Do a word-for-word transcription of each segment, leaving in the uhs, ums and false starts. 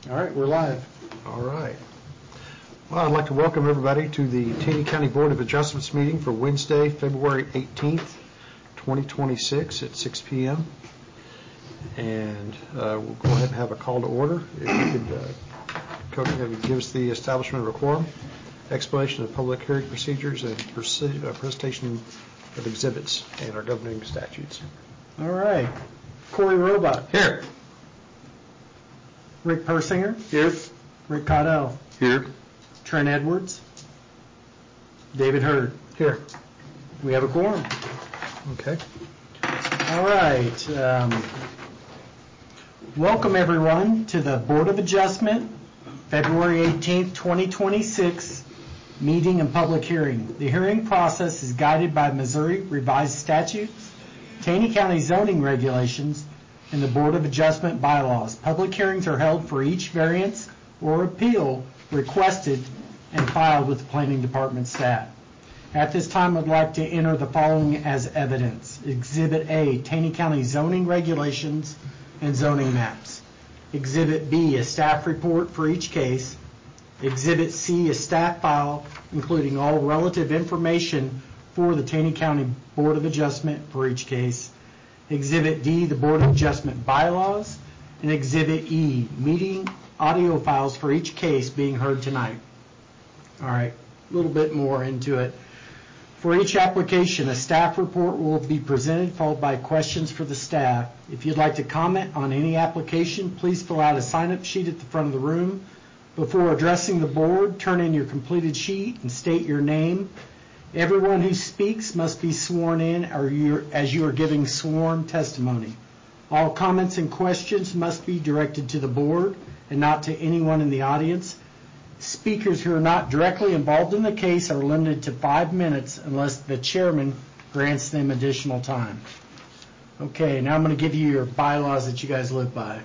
All right, we're live. All right. Well, I'd like to welcome everybody to the Taney County Board of Adjustments meeting for Wednesday, February eighteenth, twenty twenty-six at six p m And uh, we'll go ahead and have a call to order. If you could, uh, Cody, give us the establishment of a quorum, explanation of public hearing procedures, and preci- uh, presentation of exhibits and our governing statutes. All right. Corey Robot. Here. Rick Persinger. Here. Rick Caudell. Here. Trent Edwards. David Hurd. Here. We have a quorum. Okay. All right. Um, welcome, everyone, to the Board of Adjustment, February eighteenth, twenty twenty-six meeting and public hearing. The hearing process is guided by Missouri Revised Statutes, Taney County zoning regulations, and the Board of Adjustment bylaws. Public hearings are held for each variance or appeal requested and filed with the Planning Department staff. At this time, I'd like to enter the following as evidence. Exhibit A, Taney County zoning regulations and zoning maps. Exhibit B, a staff report for each case. Exhibit C, a staff file including all relative information for the Taney County Board of Adjustment for each case. Exhibit D, the Board of Adjustment bylaws. And Exhibit E, meeting audio files for each case being heard tonight. All right, a little bit more into it. For each application, a staff report will be presented, followed by questions for the staff. If you'd like to comment on any application, please fill out a sign-up sheet at the front of the room. Before addressing the board, turn in your completed sheet and state your name. Everyone who speaks must be sworn in or you're, as you are giving sworn testimony. All comments and questions must be directed to the board and not to anyone in the audience. Speakers who are not directly involved in the case are limited to five minutes unless the chairman grants them additional time. Okay, now I'm going to give you your bylaws that you guys live by.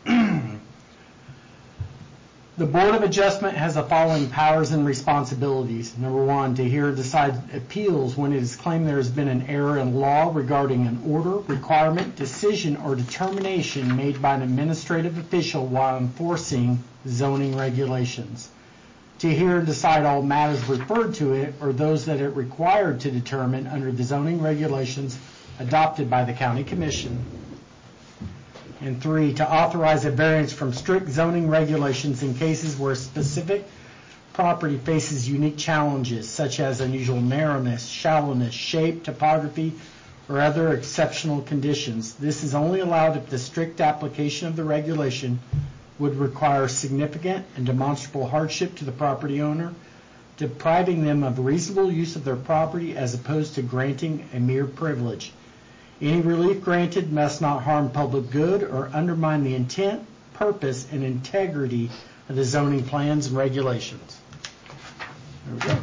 The Board of Adjustment has the following powers and responsibilities. Number one, to hear and decide appeals when it is claimed there has been an error in law regarding an order, requirement, decision, or determination made by an administrative official while enforcing zoning regulations. To hear and decide all matters referred to it or those that it required to determine under the zoning regulations adopted by the County Commission. And three, to authorize a variance from strict zoning regulations in cases where a specific property faces unique challenges, such as unusual narrowness, shallowness, shape, topography, or other exceptional conditions. This is only allowed if the strict application of the regulation would require significant and demonstrable hardship to the property owner, depriving them of reasonable use of their property as opposed to granting a mere privilege. Any relief granted must not harm public good or undermine the intent, purpose, and integrity of the zoning plans and regulations. There we go.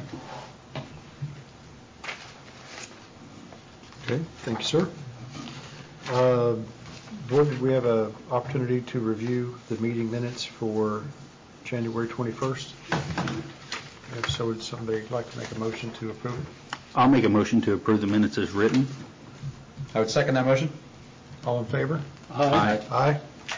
Okay, thank you, sir. Uh, Board, did we have an opportunity to review the meeting minutes for January twenty-first? If so, would somebody like to make a motion to approve it? I'll make a motion to approve the minutes as written. I would second that motion. All in favor? Aye. Aye.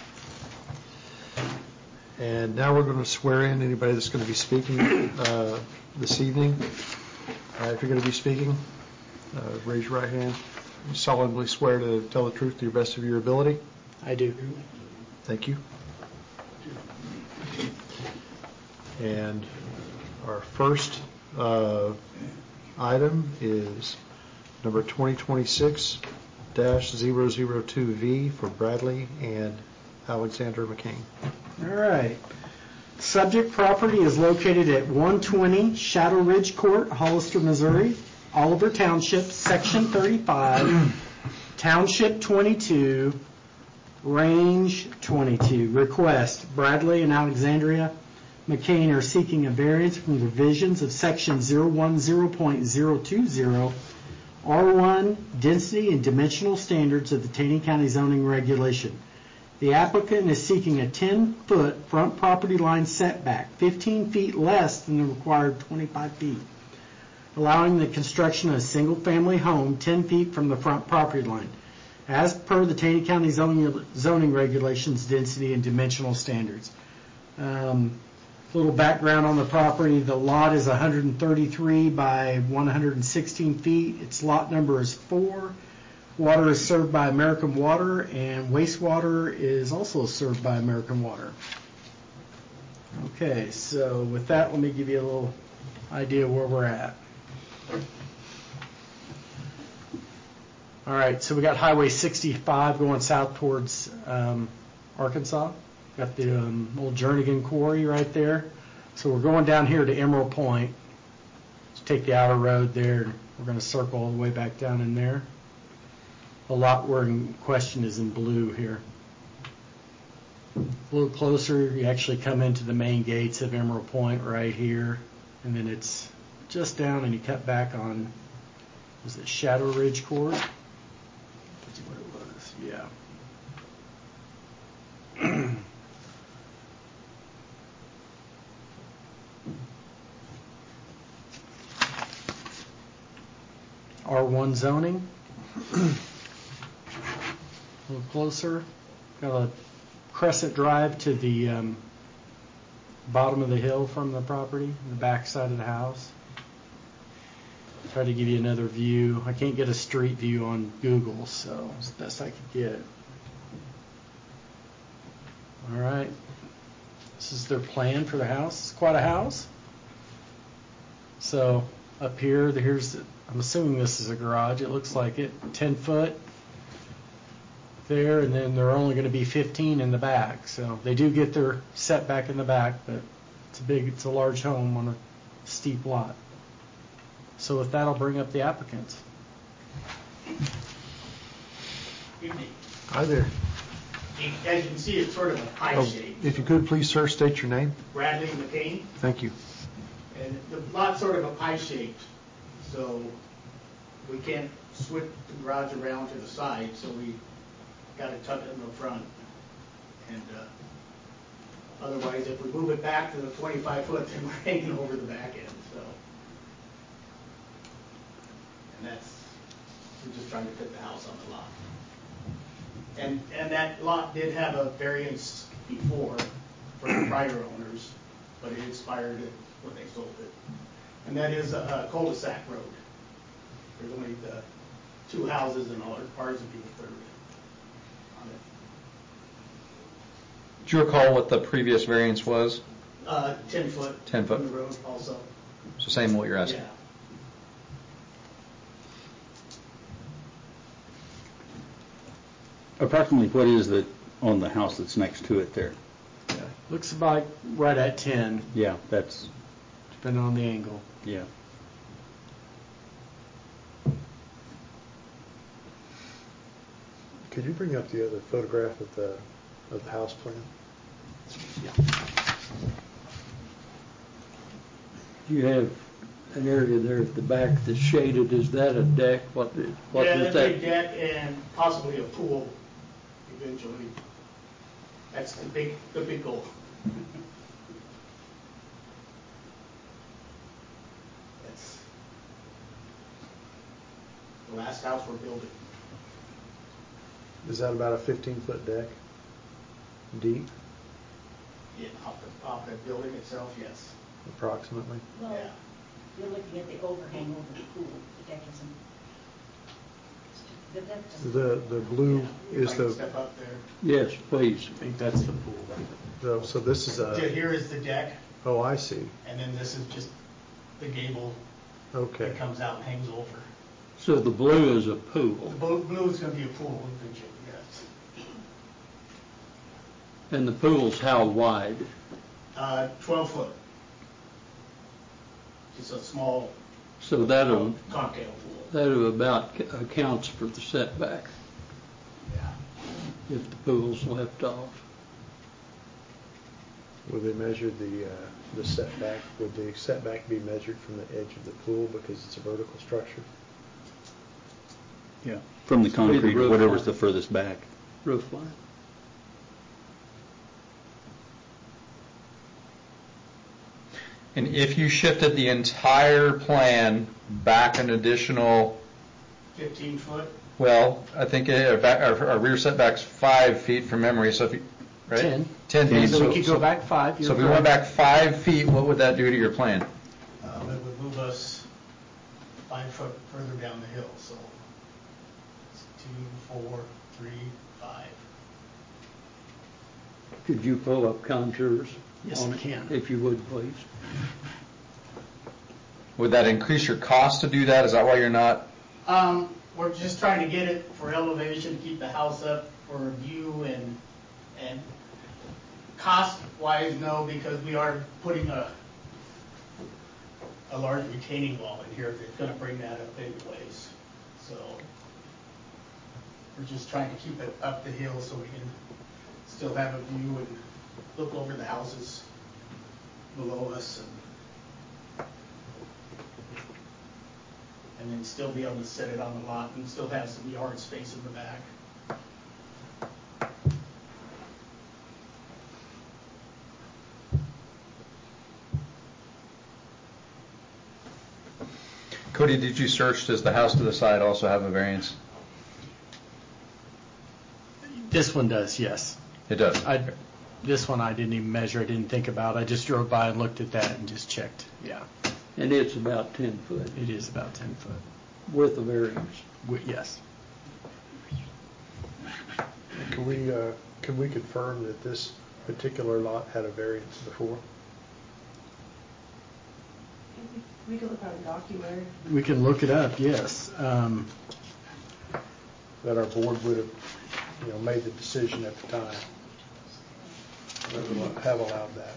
And now we're going to swear in anybody that's going to be speaking uh, this evening. Uh, if you're going to be speaking, uh, raise your right hand. You solemnly swear to tell the truth to your best of your ability? I do. Thank you. And our first uh, item is number twenty twenty-six dash zero zero two V for Bradley and Alexander McCain. All right. Subject property is located at one twenty Shadow Ridge Court, Hollister, Missouri, Oliver Township, Section thirty-five, Township twenty-two, Range twenty-two. Request: Bradley and Alexandria McCain are seeking a variance from the provisions of Section zero one zero point zero two zero R one density and dimensional standards of the Taney County zoning regulation. The applicant is seeking a ten-foot front property line setback, fifteen feet less than the required twenty-five feet, allowing the construction of a single-family home ten feet from the front property line, as per the Taney County zoning, zoning regulations, density and dimensional standards. Um, Little background on the property, the lot is one hundred thirty-three by one hundred sixteen feet. Its lot number is four. Water is served by American Water, and wastewater is also served by American Water. Okay, so with that, let me give you a little idea where we're at. All right, so we got Highway sixty-five going south towards um, Arkansas. Got the um, old Jernigan Quarry right there. So we're going down here to Emerald Point. Just take the outer road there. We're going to circle all the way back down in there. The lot we're in question is in blue here. A little closer, you actually come into the main gates of Emerald Point right here. And then it's just down and you cut back on, was it Shadow Ridge Court? That's what it was, yeah. R one zoning. A little closer. Got a crescent drive to the um, bottom of the hill from the property, the back side of the house. Try to give you another view. I can't get a street view on Google, so it's the best I could get. All right. This is their plan for the house. It's quite a house. So up here, here's, I'm assuming this is a garage. It looks like it. ten foot there, and then they're only going to be fifteen in the back. So they do get their setback in the back, but it's a big, it's a large home on a steep lot. So with that, I'll bring up the applicants. Hi there. As you can see, it's sort of a pie Oh, shape. if you could, please, sir, state your name. Bradley McCain, Thank you. and the lot's sort of a pie shaped, so we can't switch the garage around to the side, so we got to tuck it in the front. And uh, otherwise, if we move it back to the twenty-five foot, then we're hanging over the back end. So, and that's, we're just trying to fit the house on the lot. And and that lot did have a variance before for the prior owners, but it expired when they sold it. And that is a cul-de-sac road. There's only the two houses and all ours would be the third on it. Do you recall what the previous variance was? Uh, ten foot. ten foot. From the road also. So same what you're asking. Yeah. Approximately what is the, on the house that's next to it there? Yeah. Looks about right at ten, Yeah, that's, depending on the angle. yeah. Could you bring up the other photograph of the, of the house plan? You have an area there at the back that's shaded. Is that a deck? What is, what Yeah, is that'd be a that? deck and possibly a pool eventually. That's the big, the big goal. That's the last house we're building. Is that about a fifteen-foot deck? Deep, Yeah, off the, off the building itself, yes. approximately? Well, Yeah. you're looking at the overhang over the pool, the deck isn't. The deck doesn't. The, the blue Yeah. is If I can the, step up there. Yes, please. I think that's the pool. the- so this is So a, here is the deck, oh, I see. and then this is just the gable Okay. that comes out and hangs over. So the blue is a The pool, blue blue is going to be a pool eventually, yes. and the pool's how wide? Uh, twelve foot. Just a small So that'll, cocktail pool. that'll about c- accounts for the setback Yeah. if the pool's left off. Would they measure the, uh, the setback, would the setback be measured from the edge of the pool because it's a vertical structure? Yeah. From the Be the concrete, roof whatever's line. the furthest back. Roof line. And if you shifted the entire plan back an additional, fifteen foot. well, I think uh, back- our our rear setback's five feet from memory, so if you, right? ten. Ten feet. So we could go back five. So you're if we went correct. back five feet, what would that do to your plan? Um, it would move us five foot further down the hill, so it's two, four, three, five. Could you pull up contours? Yes, on I it, can. If you would, please. Would that increase your cost to do that? Is that why you're not? Um, we're just trying to get it for elevation, keep the house up for view and, and cost wise, no, because we are putting a, a large retaining wall in here that's gonna bring that up anyways. So we're just trying to keep it up the hill so we can still have a view and look over the houses below us and and then still be able to set it on the lot and still have some yard space in the back. Cody, did you search, does the house to the side also have a variance? This one does, yes. It does. I, this one I didn't even measure, I didn't think about. I just drove by and looked at that and just checked. Yeah, And it's about ten foot it is about ten foot. with a variance. Wi- Yes. Can we, uh, can we confirm that this particular lot had a variance before? We could look on DocuWare. We can look it up, yes. Um, That our board would have, you know, made the decision at the time? That would have allowed that?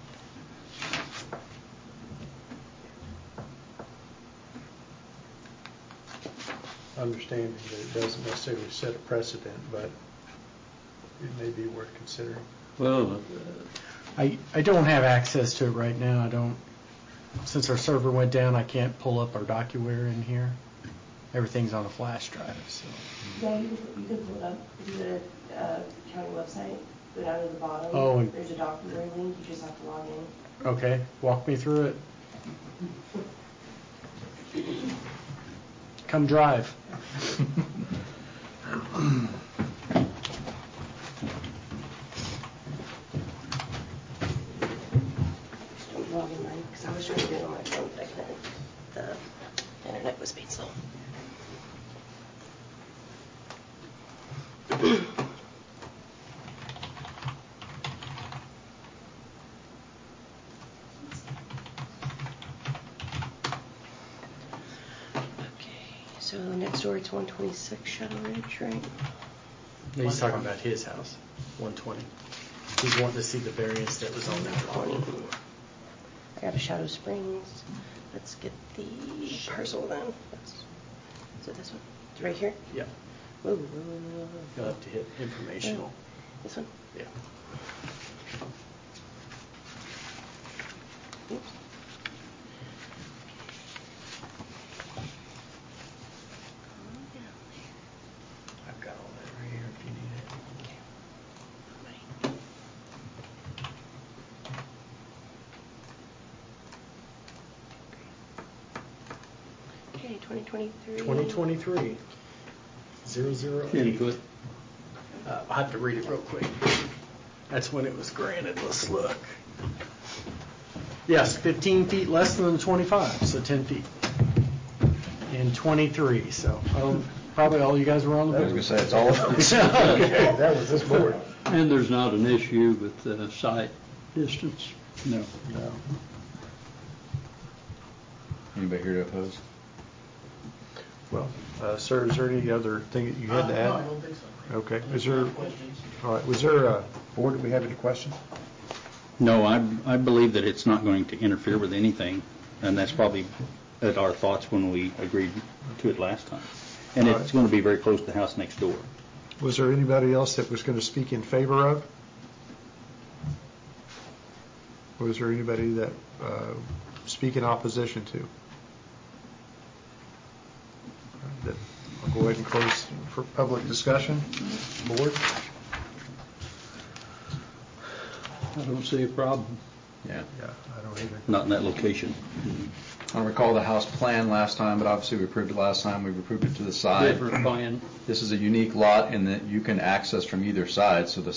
Understanding that it doesn't necessarily set a precedent, but it may be worth considering. Well, uh, I, I don't have access to it right now. I don't, since our server went down, I can't pull up our DocuWare in here. Everything's on a flash drive, so. Yeah, you can, you can pull it up. If you go to uh, county website, go down to the bottom. Oh, and- There's a DocuWare link. You just have to log in. Okay, walk me through it. Come drive. Don't log in mine because I was trying to do it on my phone, but I couldn't. The internet was being slow. Okay, so next door it's one twenty-six Shadow Ridge, right? He's talking about his house, one twenty. He's wanting to see the variance that was on that lot. twenty. I got a Shadow Springs. Let's get the parcel then. That's, is it this one? It's right here? Yeah, Whoa, whoa, whoa, whoa. you'll have to hit informational. This one? Yeah. Oops. I've got all that right here if you need it. Okay, twenty twenty-three. twenty twenty-three, zero zero ten eight. foot. Uh, I'll have to read it real quick. That's when it was granted. Let's look. Yes, fifteen feet less than the twenty-five, so ten feet. And twenty-three, so um, probably all you guys were on the I was board. going to say, it's all of us. Okay. That was this board. And there's not an issue with uh, site distance? No. No. Anybody here to oppose? Well, uh, sir, is there any other thing that you had to Uh, No, I add? don't think so. Okay, is there, Questions? all right, was there, uh, board, do we have any questions? No, I, I believe that it's not going to interfere with anything, and that's probably at our thoughts when we agreed to it last time. And it's going to be very close to the house next door. Was there anybody else that was going to speak in favor of? Was there anybody that, uh, speak in opposition to? That- I'll go ahead and close for public discussion. Board? I don't see a problem. Yeah. Yeah, I don't either. Not in that location. I don't recall the house plan last time, but obviously we approved it last time. We've approved it to the side. Different plan. This is a unique lot in that you can access from either side, so the